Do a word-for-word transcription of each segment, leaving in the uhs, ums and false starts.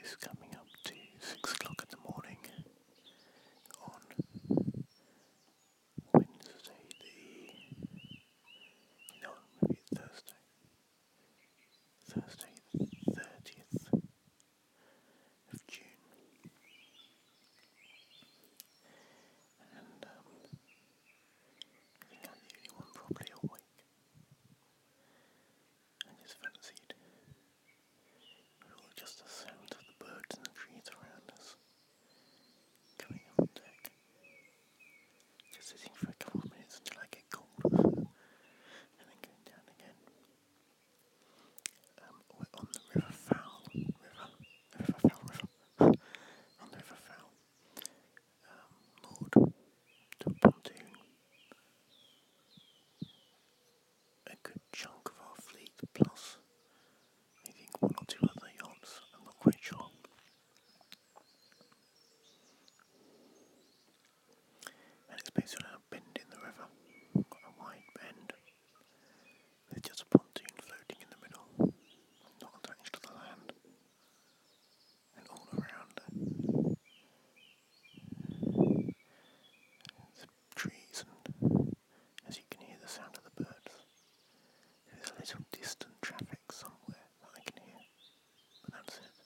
is coming up to six o'clock in the morning on Wednesday the no maybe Thursday Thursday the thirtieth of June, and um, I think I'm the only one probably awake. I just fancied just the sound of the birds and the trees around us coming up on deck, just sitting for a couple of minutes until I get cold, and then going down again. Um, we're on the River Fowl, River, River Fowl, River, on the River Fowl, um, moored to a pontoon. A good chunk of our fleet, plus I think one or two other yachts, I'm not quite sure. And it's basically on a bend in the river, quite a wide bend, with just a pontoon floating in the middle, not attached to the land. And all around the trees, and as you can hear the sound of the birds, there's a little distant traffic somewhere that I can hear, but that's it.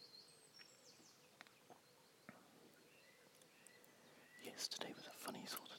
Yesterday was a funny sort of